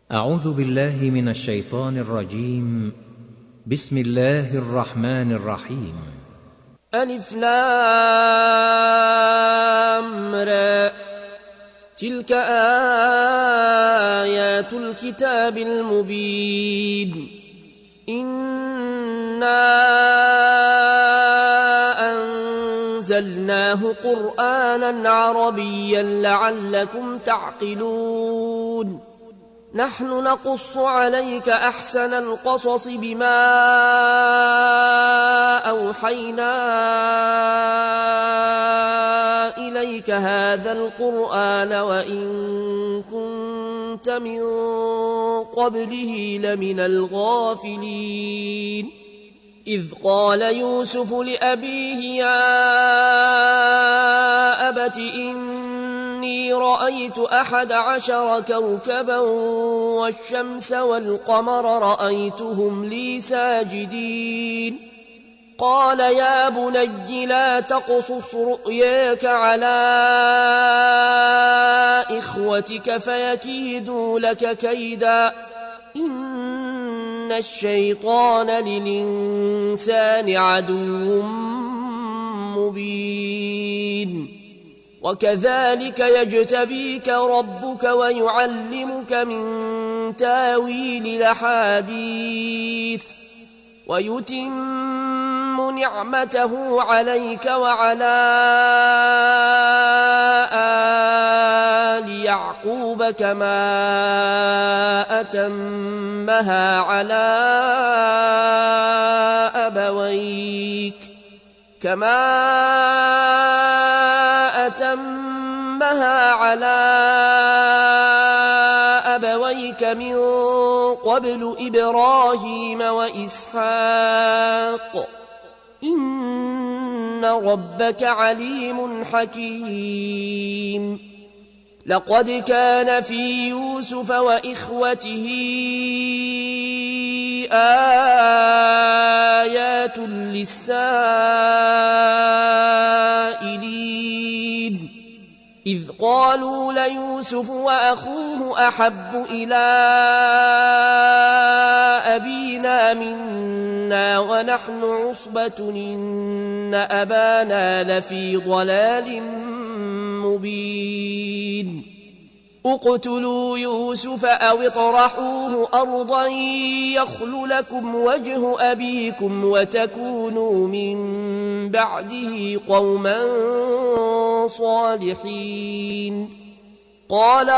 أعوذ بالله من الشيطان الرجيم. بسم الله الرحمن الرحيم. ألف لام را تلك آيات الكتاب المبين إنا أنزلناه قرآنا عربيا لعلكم تعقلون نحن نقص عليك أحسن القصص بما أوحينا إليك هذا القرآن وإن كنت من قبله لمن الغافلين إذ قال يوسف لأبيه يا أبت إني رأيت 11 كوكبا والشمس والقمر رأيتهم لي ساجدين قال يا بني لا تقصص رؤياك على إخوتك فيكيدوا لك كيدا إن الشيطان للإنسان عدو مبين وكذلك يجتبيك ربك ويعلمك من تاويل الأحاديث ويتم نعمته عليك وعلى آل يعقوب كما أتمها على أبويك من قبل إبراهيم وإسحاق إن ربك عليم حكيم لقد كان في يوسف وإخوته آيات للسائلين إذ قالوا ليوسف وأخوه أحب إلى أبينا منا ونحن عصبة إن أبانا لفي ضلال مبين اقتلوا يوسف أو اطرحوه أرضا يخل لكم وجه أبيكم وتكونوا من بعده قوما صالحين قال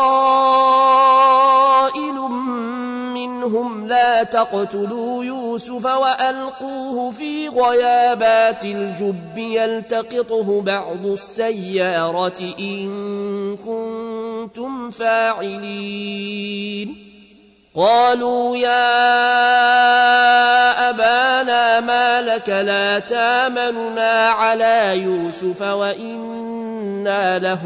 قائل منهم لا تقتلوا يوسف وألقوه في غيابات الجب يلتقطه بعض السيارة إن كنتم فاعلين قالوا يا أبانا ما لك لا تامننا على يوسف وإنا له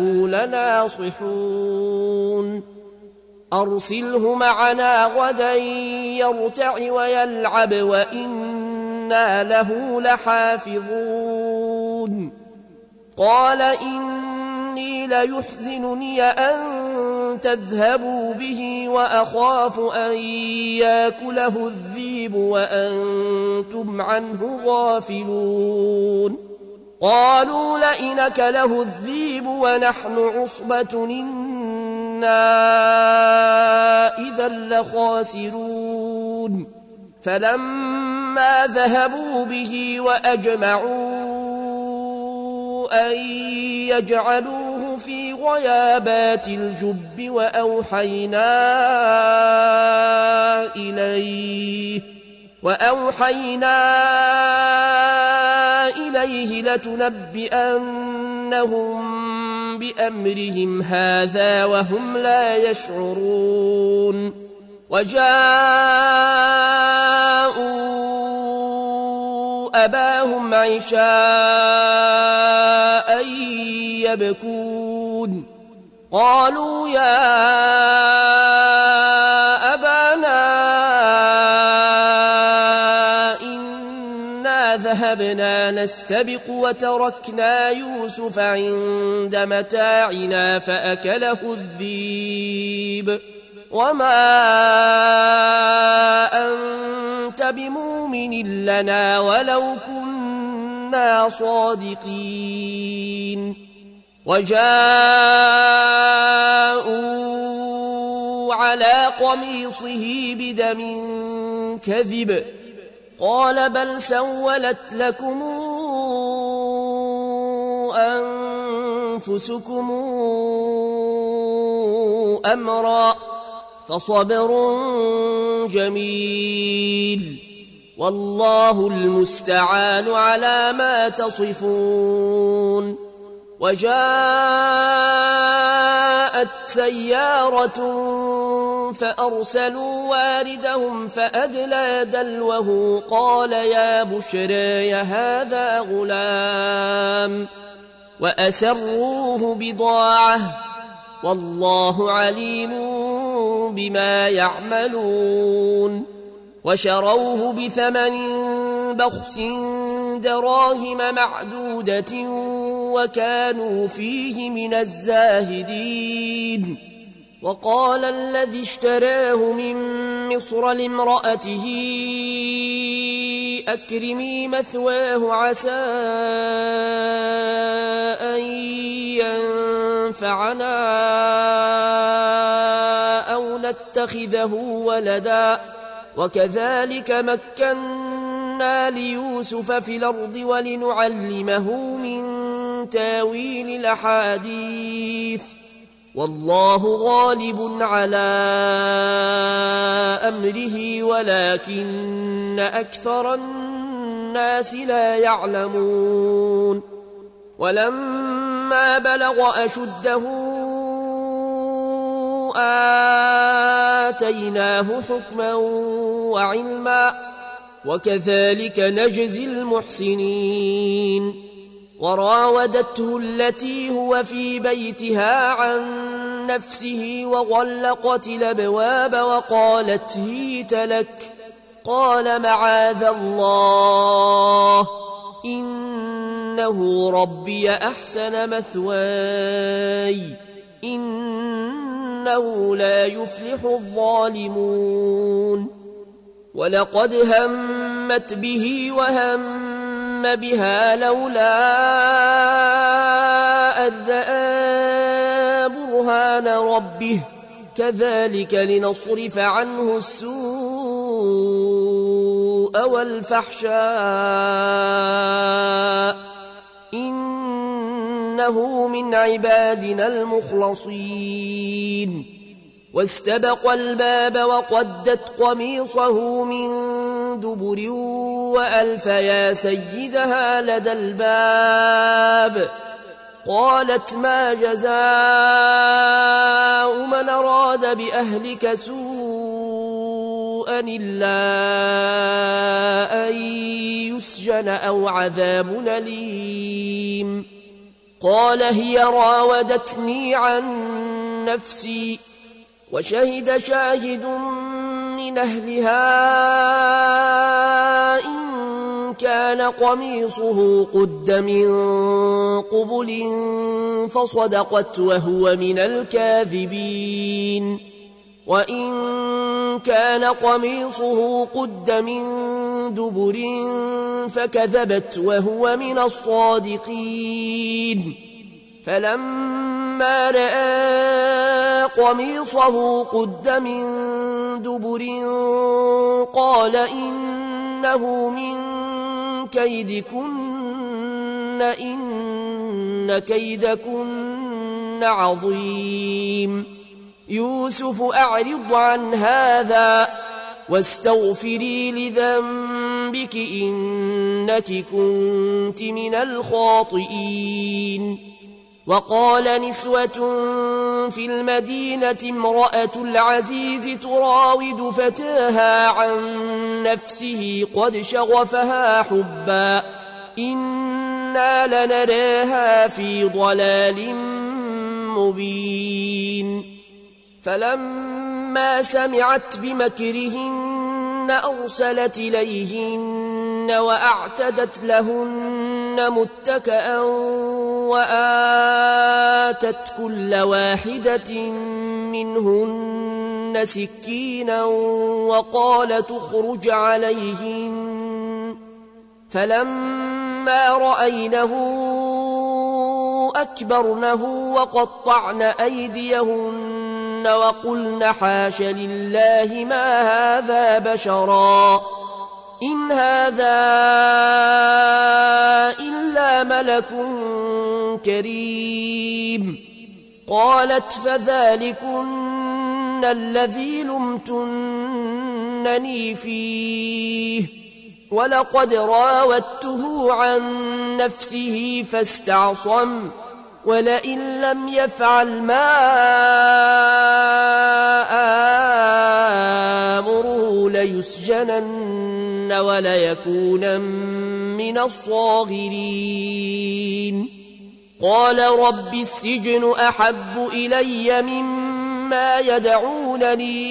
لناصحون أرسله معنا غدا يرتع ويلعب وإنا له لحافظون قال إني ليحزنني أن تذهبوا به وأخاف أن يأكله الذئب وأنتم عنه غافلون قالوا لئن أكله الذئب ونحن عصبة إنا إذا لخاسرون فلما ذهبوا به وأجمعوا أن يجعلوه في غيابات الجب وأوحينا إليه لتنبئنهم بأمرهم هذا وهم لا يشعرون وجاءوا أباهم عشاء يبكون قالوا يا أبانا إنا ذهبنا نستبق وتركنا يوسف عند متاعنا فأكله الذئب وما أنت بمؤمن لنا ولو كنا صادقين. وجاءوا على قميصه بدم كذب قال بل سولت لكم أنفسكم أمرا فصبر جميل والله المستعان على ما تصفون. وجاءت سيارة فأرسلوا واردهم فأدلى دلوه قال يا بشرى هذا غلام وأسروه بضاعة والله عليم بما يعملون. وشروه بثمن بخس دراهم معدودة وكانوا فيه من الزاهدين. وقال الذي اشتراه من مصر لامرأته أكرمي مثواه عسى أن ينفعنا أو نتخذه ولدا وكذلك مكنا ليوسف في الأرض ولنعلمه من تاويل الأحاديث والله غالب على أمره ولكن أكثر الناس لا يعلمون. ولما بلغ أشده آتيناه حكما وعلما وكذلك نجزي المحسنين. وراودته التي هو في بيتها عن نفسه وغلقت الأبواب وقالت هيت لك قال معاذ الله إنه ربي أحسن مثواي إنه لا يفلح الظالمون. ولقد همت به وهم بها لولا أن رأى برهان ربه كذلك لنصرف عنه السوء والفحشاء إنه من عبادنا المخلصين. واستبق الباب وقدت قميصه من دبر وألف يا سيدها لدى الباب قالت ما جزاء من أراد بأهلك سوءا إلا أن يسجن أو عذاب أليم. قال هي راودتني عن نفسي وشهد شاهد من أهلها إن كان قميصه قد من قبل فصدقت وهو من الكاذبين وإن كان قميصه قد من دبر فكذبت وهو من الصادقين. فلما رأى قميصه قد من دبر قال إنه من كيدكن إن كيدكن عظيم. يوسف أعرض عن هذا واستغفري لذنبك إنك كنت من الخاطئين. وقال نسوة في المدينة امرأة العزيز تراود فتاها عن نفسه قد شغفها حبا إنا لنراها في ضلال مبين. فلما سمعت بمكرهن أرسلت إليهن وأعتدت لهن متكأ وآتت كل واحدة منهن سكينا وقال تخرج عليهن فلما رأينه أكبرنه وقطعن أيديهن وقلن حاش لله ما هذا بشرا إن هذا إلا ملك كريم. قالت فذلكن الذي لمتنني فيه ولقد راودته عن نفسه فاستعصم ولئن لم يفعل ما آمره ليسجنن وليكونن من الصاغرين. قال رب السجن أحب إلي مما يدعونني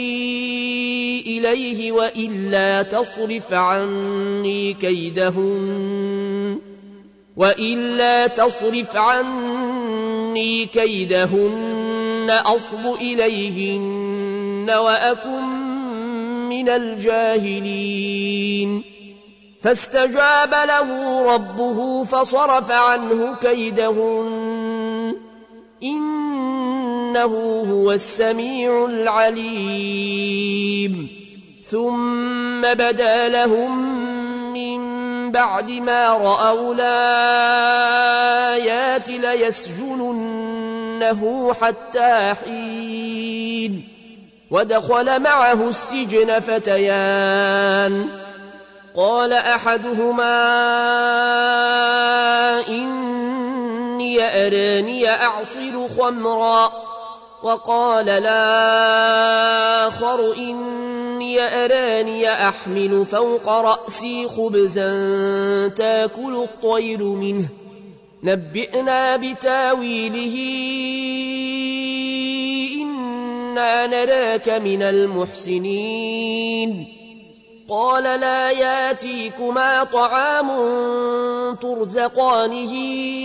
إليه وإلا تصرف عني كيدهن أصب إليهن وأكن من الجاهلين. فاستجاب له ربه فصرف عنه كيدهن إنه هو السميع العليم. ثم بدا لهم من بعد ما رأوا الآيات ليسجننه حتى حين. ودخل معه السجن فتيان قال أحدهما إني أراني أعصر خمرا وقال الآخر إني أراني أحمل فوق رأسي خبزا تأكل الطير منه نبئنا بتاويله إنا نراك من المحسنين. قال لا ياتيكما طعام ترزقانه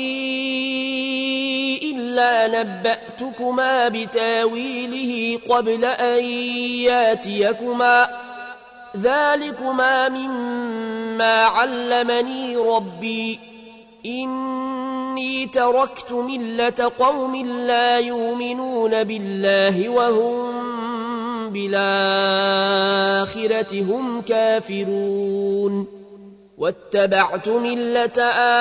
إلا نبأتكما بتاويله قبل أن ياتيكما ذلكما مما علمني ربي إني تركت ملة قوم لا يؤمنون بالله وهم بالآخرة هم كافرون واتبعت ملة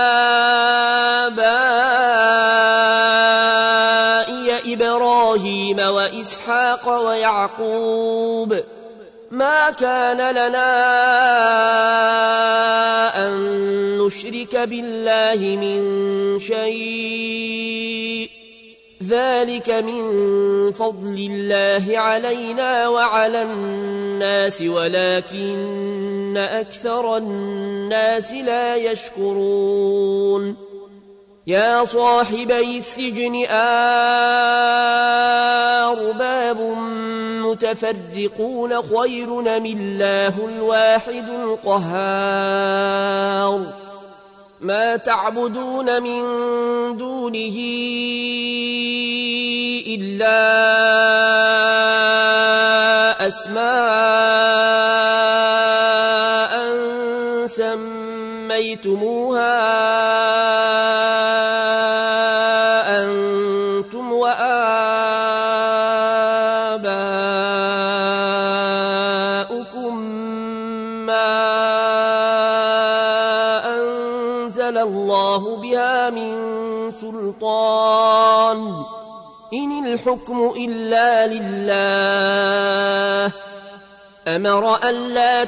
آبائي إبراهيم وإسحاق ويعقوب ما كان لنا أن نشرك بالله من شيء ذلك من فضل الله علينا وعلى الناس ولكن أكثر الناس لا يشكرون. يا صاحبي السجن أرباب متفرقون خير أم الله الواحد القهار ما تعبدون من دونه إلا أسماء سميتموها أنتم وآباؤكم ما أنزل الله بها من سلطان إن الحكم إلا لله أمر ألا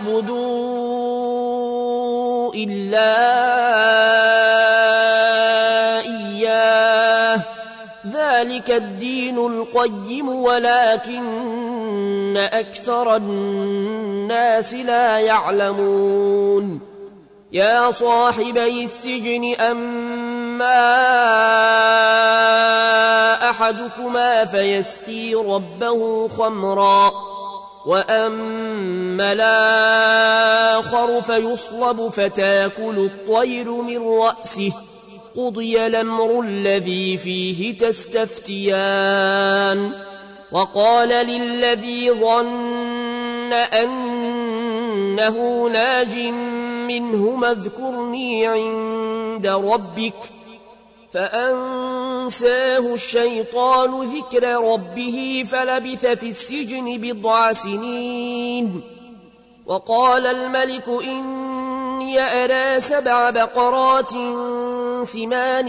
تعبدوا إلا إياه ذلك الدين القيم ولكن أكثر الناس لا يعلمون. يا صاحبي السجن أما أحدكما فيسقي ربه خمرا وأما الآخر فيصلب فتاكل الطير من رأسه قضي الأمر الذي فيه تستفتيان وقال للذي ظن أنه ناج منهما اذكرني عند ربك فأنساه الشيطان ذكر ربه فلبث في السجن 10 سنين. وقال الملك إني أرى 7 بقرات سمان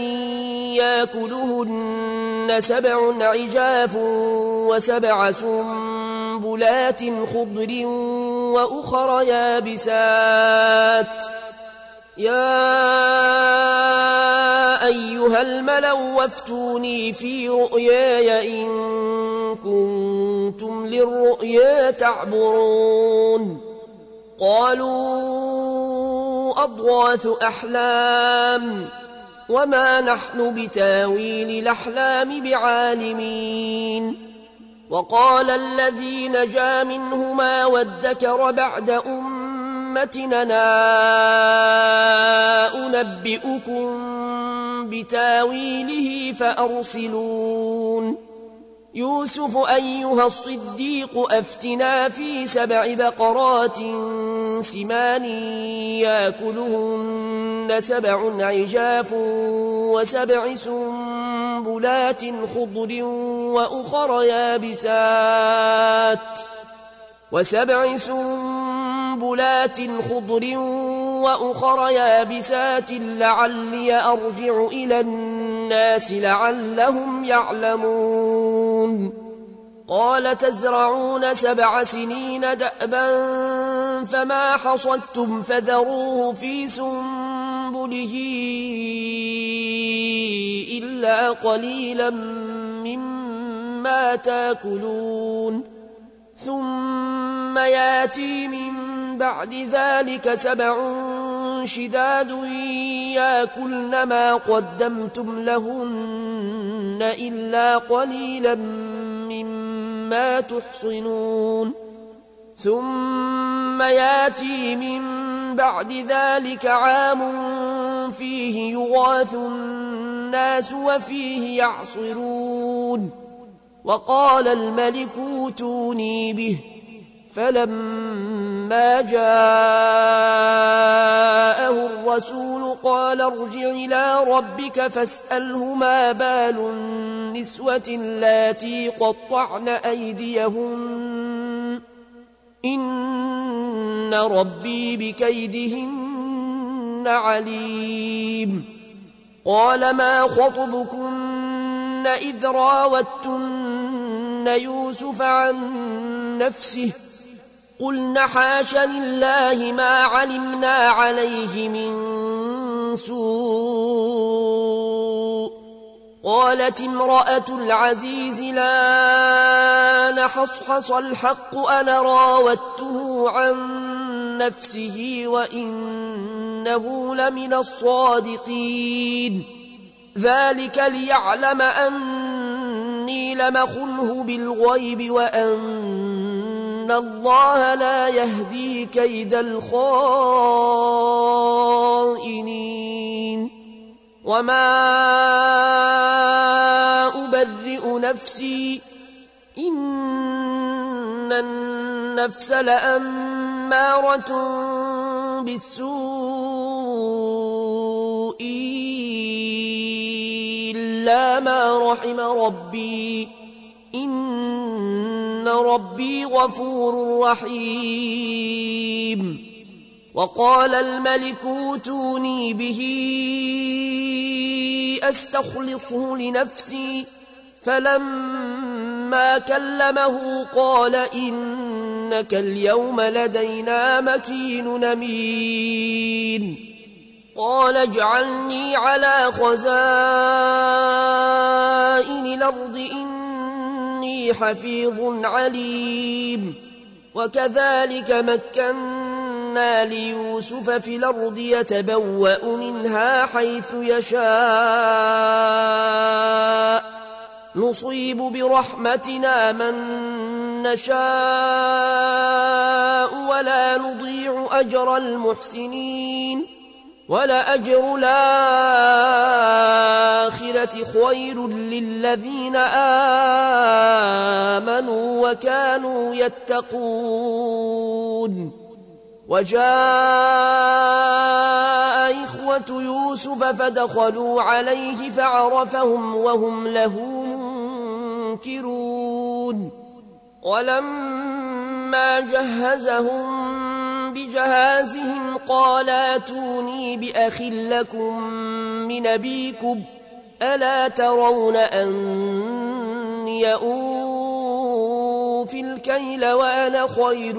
يأكلهن 7 عجاف و7 سنبلات خضر وأخر يابسات يا أيها الملأ وافتوني في رؤياي إن كنتم للرؤيا تعبرون. قالوا أضغاث أحلام وما نحن بتاويل الأحلام بعالمين. وقال الذي نجا منهما وادكر بعد أمتنا أنبئكم بتاويله فأرسلون. يوسف أيها الصديق أفتنا في 7 بقرات سمان يأكلهن 7 عجاف و7 سنبلات خضر وأخر يابسات لعلي أرجع إلى الناس لعلهم يعلمون. قال تزرعون 7 سنين دأبا فما حصدتم فذروه في سنبله إلا قليلا مما تأكلون. ثم ياتي من بعد ذلك 7 شداد يأكلن ما قدمتم لهن إلا قليلا مما تحصنون. ثم ياتي من بعد ذلك عام فيه يغاث الناس وفيه يعصرون. وقال الملك اوتوني به فلما جاءه الرسول قال ارجع إلى ربك فاسأله ما بال النسوة اللاتي قطعن أيديهن إن ربي بكيدهن عليم. قال ما خطبكن إذ راوتن يوسف عن نفسه قلن حاش لله ما علمنا عليه من سوء. قالت امرأة العزيز لا نحصحص الحق أنا راودته عن نفسه وإنه لمن الصادقين. ذلك ليعلم أني لمخنه بالغيب وأن الله لا يهدي كيد الخائنين. وما أبرئ نفسي إن النفس لأمارة بالسوء إلا ما رحم ربي إن ربي غفور رحيم. وقال الملك اوتوني به أستخلصه لنفسي فلما كلمه قال إنك اليوم لدينا مكين أمين. قال اجعلني على خزائن الأرض إني حفيظ عليم. وكذلك مكنا ليوسف في الأرض يتبوأ منها حيث يشاء نصيب برحمتنا من نشاء ولا نضيع أجر المحسنين. ولأجر الآخرة خير للذين آمنوا وكانوا يتقون. وجاء إخوة يوسف فدخلوا عليه فعرفهم وهم له منكرون. ولما جهزهم بجهازهم قال ائتوني بأخ لكم من أبيكم ألا ترون أني أوفي الكيل وأنا خير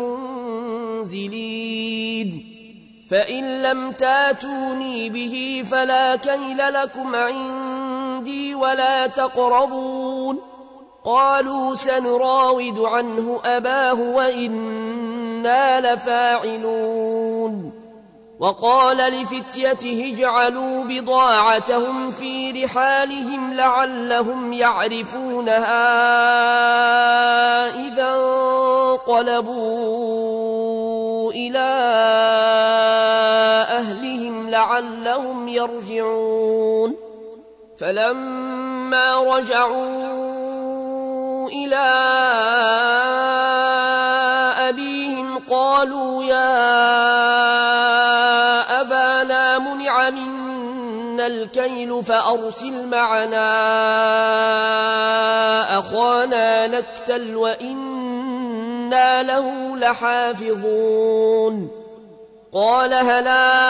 المنزلين. فإن لم تاتوني به فلا كيل لكم عندي ولا تقربون. قالوا سنراود عنه أباه وإنا لفاعلون. وقال لفتيته اجعلوا بضاعتهم في رحالهم لعلهم يعرفونها إذا انقلبوا إلى أهلهم لعلهم يرجعون. فلما رجعوا إلى أبيهم قالوا يا أبانا منع منا الكيل فأرسل معنا أخانا نكتل وإنا له لحافظون. قال هل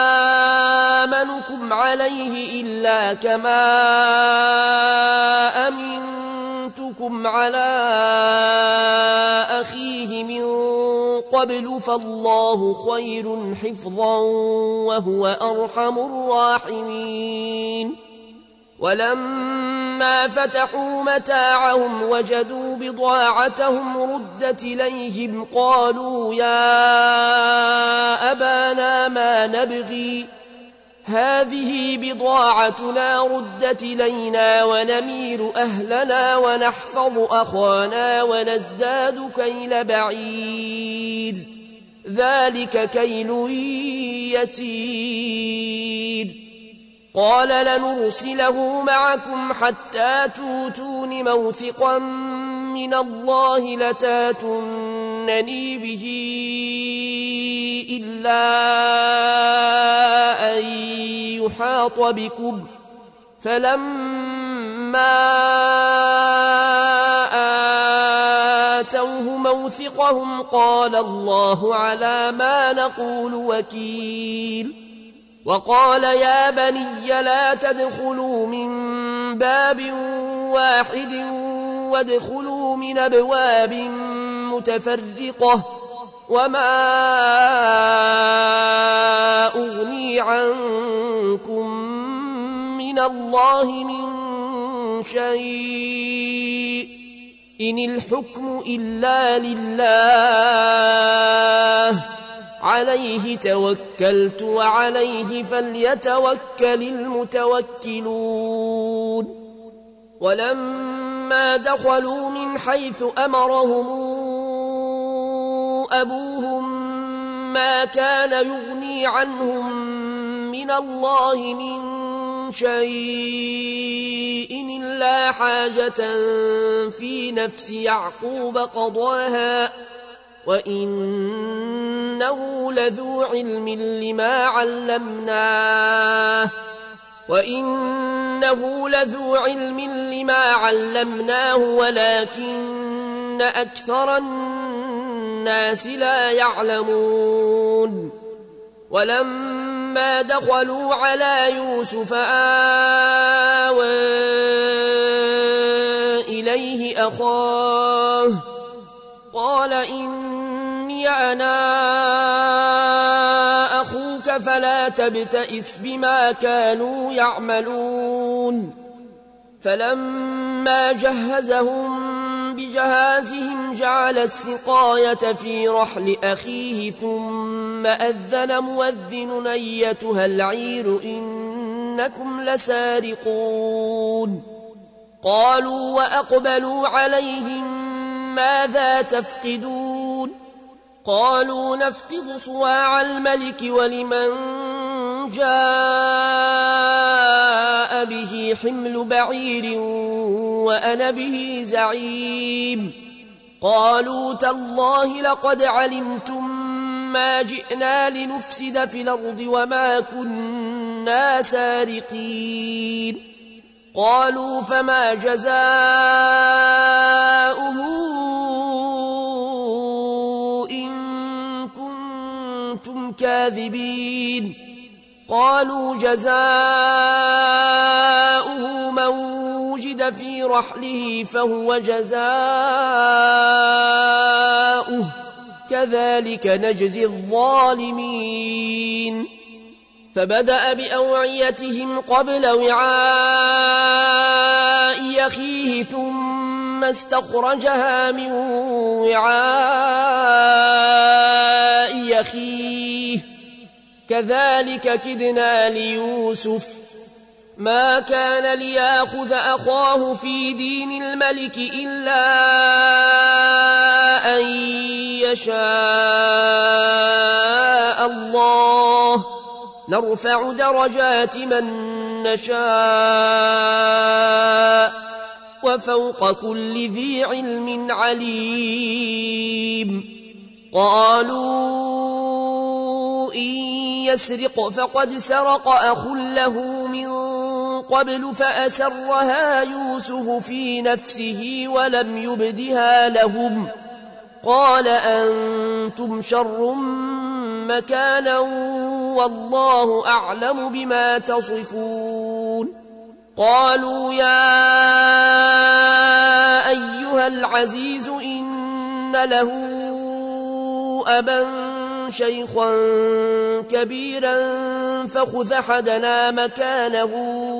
آمنكم عليه إلا كما أمنتكم على أخيه من قبل فالله خير حفظا وهو أرحم الراحمين. ولما فتحوا متاعهم وجدوا بضاعتهم ردت إليهم قالوا يا أبانا ما نبغي هذه بضاعتنا ردت إلينا ونمير أهلنا ونحفظ أخانا ونزداد كيل بعيد ذلك كيل يسير. قال لنرسله معكم حتى توتون موثقا من الله لتاتونني به إلا أن يحاط بكم. فلما آتوه موثقهم قال الله على ما نقول وكيل. وقال يا بني لا تدخلوا من باب واحد وادخلوا من أبواب متفرقة وما أغني عنكم من الله من شيء إن الحكم إلا لله عليه توكلت وعليه فليتوكل المتوكلون. ولما دخلوا من حيث أمرهم أبوهم ما كان يغني عنهم من الله من شيء إلا حاجة في نفس يعقوب قضاها وإنه لذو علم لما علمناه ولكن أكثر الناس لا يعلمون. ولما دخلوا على يوسف آوى إليه أخاه قال إني أنا أخوك فلا تبتئس بما كانوا يعملون. فلما جهزهم بجهازهم جعل السقاية في رحل أخيه ثم أذن مؤذن أيتها العير إنكم لسارقون. قالوا وأقبلوا عليهم ماذا تفقدون؟ قالوا نفقد صواع الملك ولمن جاء به حمل بعير وأنا به زعيم قالوا تالله لقد علمتم ما جئنا لنفسد في الأرض وما كنا سارقين قالوا فما جزاؤه إن كنتم كاذبين قالوا جزاؤه من وجد في رحله فهو جزاؤه كذلك نجزي الظالمين فبدأ بأوعيتهم قبل وعاء أخيه ثم استخرجها من وعاء أخيه كذلك كدنا ليوسف ما كان ليأخذ أخاه في دين الملك إلا أن يشاء الله نرفع درجات من نشاء وفوق كل ذي علم عليم قالوا إن يسرق فقد سرق أخ له من قبل فأسرها يوسف في نفسه ولم يبدها لهم قال أنتم شر مكانا والله أعلم بما تصفون قالوا يا أيها العزيز إن له أبا شيخا كبيرا فخذ أحدنا مكانه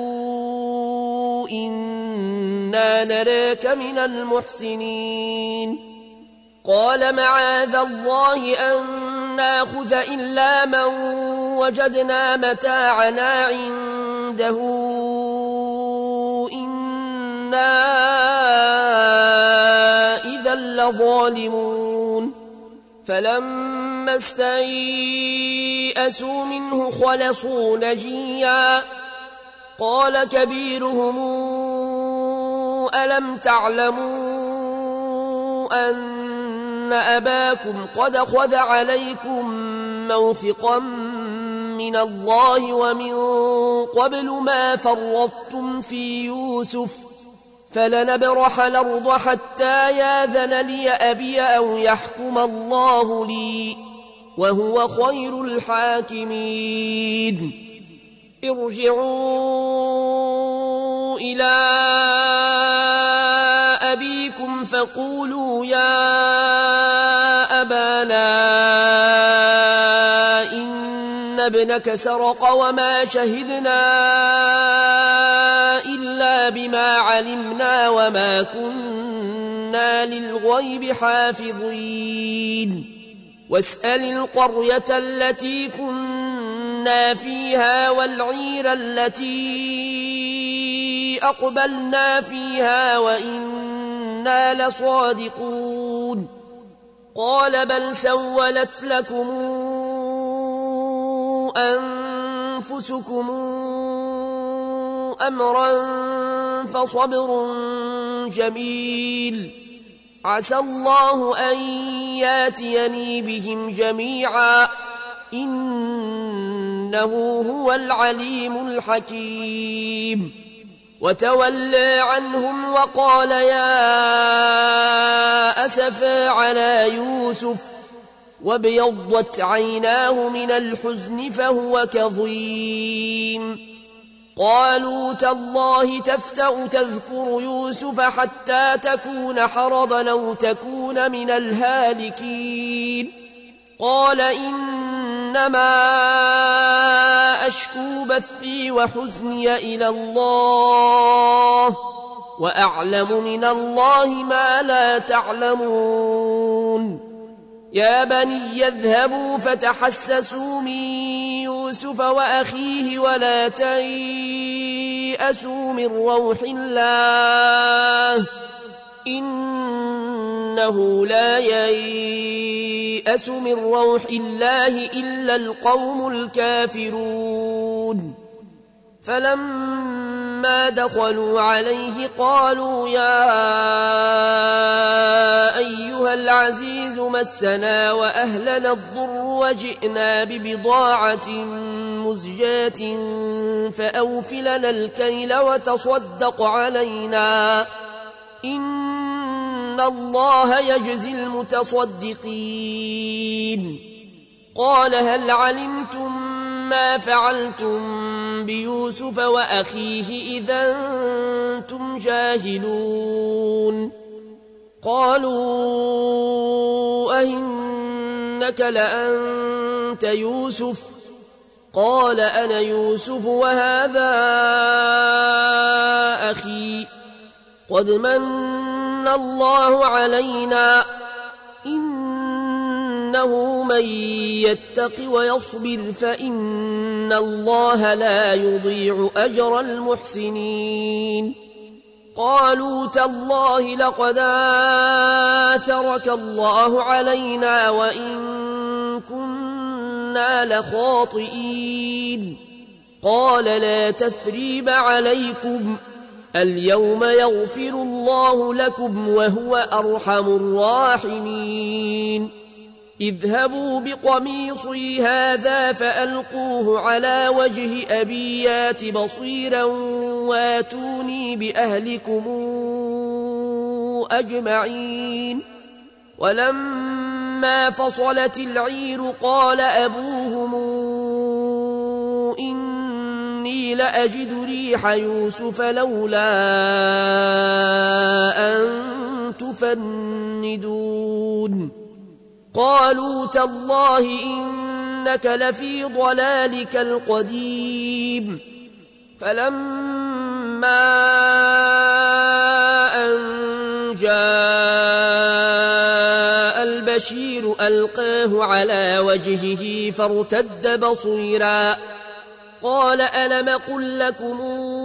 إنا نراك من المحسنين قال معاذ الله أن ناخذ إلا من وجدنا متاعنا عنده إنا إذا لظالمون فلما استيئسوا منه خلصوا نجيا قال كبيرهم ألم تعلموا أن أباكم قد خذ عليكم موثقا من الله ومن قبل ما فرطتم في يوسف فلنبرح الأرض حتى ياذن لي أبي أو يحكم الله لي وهو خير الحاكمين ارجعوا إلى أبيكم فقولوا يا أبانا إن ابنك سرق وما شهدنا إلا بما علمنا وما كنا للغيب حافظين واسأل القرية التي كنا فيها والعير التي أقبلنا فيها وإنا لصادقون قال بل سولت لكم أنفسكم أمرا فصبر جميل عسى الله أن ياتيني بهم جميعا إنه هو العليم الحكيم وتولى عنهم وقال يا أسفا على يوسف وابيضت عيناه من الحزن فهو كظيم قالوا تالله تفتأ تذكر يوسف حتى تكون حرضا أو تكون من الهالكين قال إنما أشكو بثي وحزني إلى الله وأعلم من الله ما لا تعلمون يا بني يذهبوا فتحسسوا من يوسف وأخيه ولا تيأسوا من روح الله إنه لا ييأس ييأس من روح الله إلا القوم الكافرون فلما دخلوا عليه قالوا يا أيها العزيز مسنا وأهلنا الضر وجئنا ببضاعة مزجاة فأوف لنا الكيل وتصدق علينا إن الله يجزي المتصدقين قال هل علمتم ما فعلتم بيوسف وأخيه إذا أنتم جاهلون قالوا أئنك لأنت يوسف قال أنا يوسف وهذا أخي قد من الله علينا إنه من يتق ويصبر فإن الله لا يضيع أجر المحسنين قالوا تالله لقد آثرك الله علينا وإن كنا لخاطئين قال لا تثريب عليكم اليوم يغفر الله لكم وهو أرحم الراحمين اذهبوا بقميصي هذا فألقوه على وجه أبي يات بصيرا واتوني بأهلكم أجمعين ولما فصلت العير قال أبوهم إني لأجد ريح يوسف لولا أن تفندون قالوا تالله إنك لفي ضلالك القديم فلما أن جاء البشير ألقاه على وجهه فارتد بصيرا قال ألم قل لكم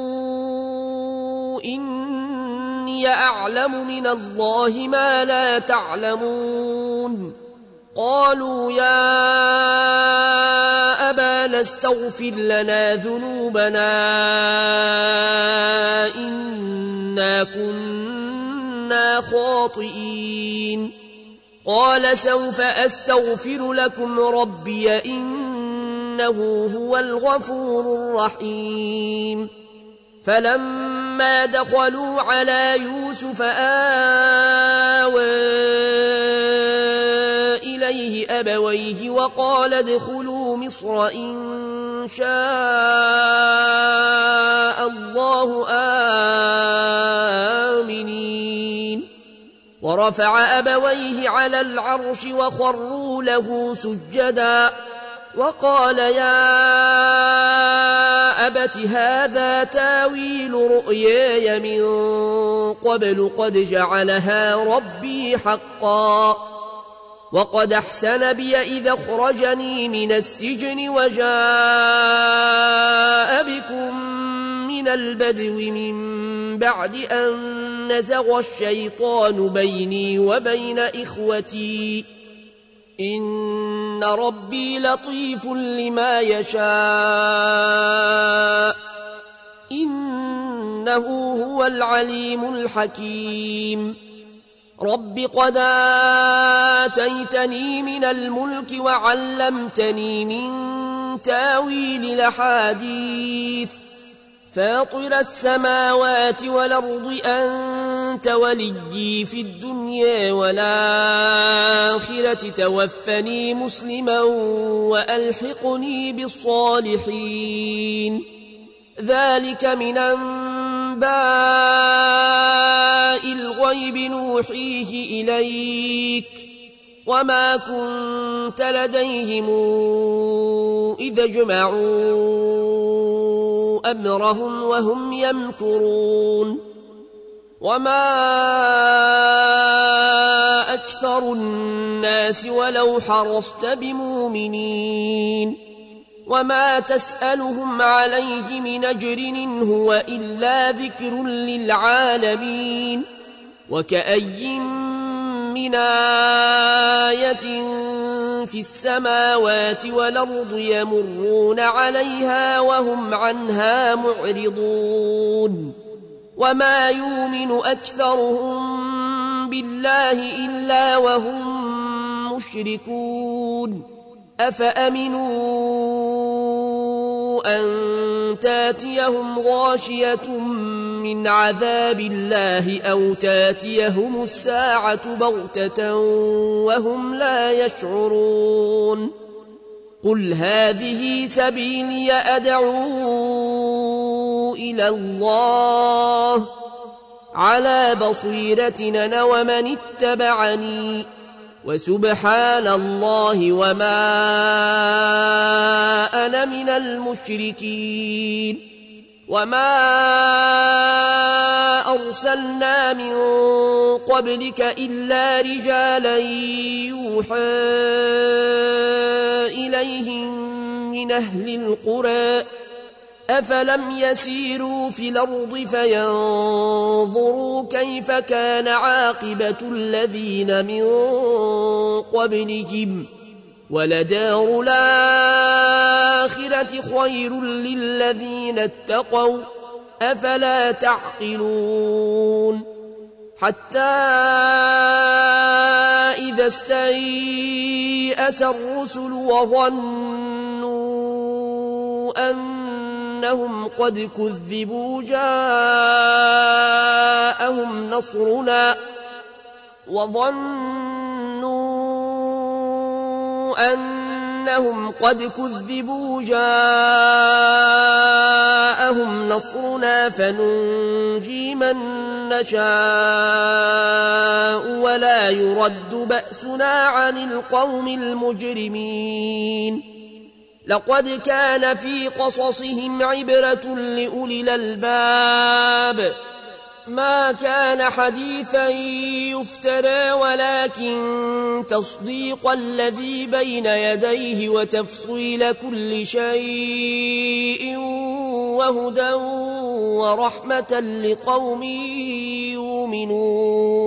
إني أعلم من الله ما لا تعلمون قالوا يا أبانا استغفر لنا ذنوبنا إنا كنا خاطئين قال سوف أستغفر لكم ربي إنه هو الغفور الرحيم فلما دخلوا على يوسف آوى إليه أبويه وقال ادخلوا مصر إن شاء الله آمنين ورفع أبويه على العرش وخروا له سجدا وقال يا أبت هذا تاويل رؤياي من قبل قد جعلها ربي حقا وقد أحسن بي إذا أخرجني من السجن وجاء بكم من البدو من بعد أن نزغ الشيطان بيني وبين إخوتي إن ربي لطيف لما يشاء إنه هو العليم الحكيم رب قد آتيتني من الملك وعلمتني من تاويل الأحاديث فاطر السماوات والأرض أنت وليي في الدنيا والآخرة توفني مسلما وألحقني بالصالحين ذلك من أنباء الغيب نوحيه إليك وما كنت لديهم إذا جمعوا أمرهم وهم يمكرون وما أكثر الناس ولو حرصت بمؤمنين وما تسألهم عليه من أجر إن هو إلا ذكر للعالمين وكأي من آية في السماوات والأرض يمرون عليها وهم عنها معرضون وما يؤمن أكثرهم بالله إلا وهم مشركون أفأمنوا أن تاتيهم غاشية من عذاب الله أو تاتيهم الساعة بغتة وهم لا يشعرون قل هذه سبيلي أدعو إلى الله على بصيرة أنا ومن اتبعني وسبحان الله وما أنا من المشركين وما أرسلنا من قبلك إلا رجالا يوحى إليهم من أهل القرى أفلم يسيروا في الأرض فينظروا كيف كان عاقبة الذين من قبلهم ولدار الآخرة خير للذين اتقوا أفلا تعقلون حتى إذا استيأس الرسل وظنوا أنهم قد كذبوا جاءهم نصرنا فننجي من نشاء ولا يرد بأسنا عن القوم المجرمين لقد كان في قصصهم عبرة لأولي الألباب ما كان حديثا يفترى ولكن تصديق الذي بين يديه وتفصيل كل شيء وهدى ورحمة لقوم يؤمنون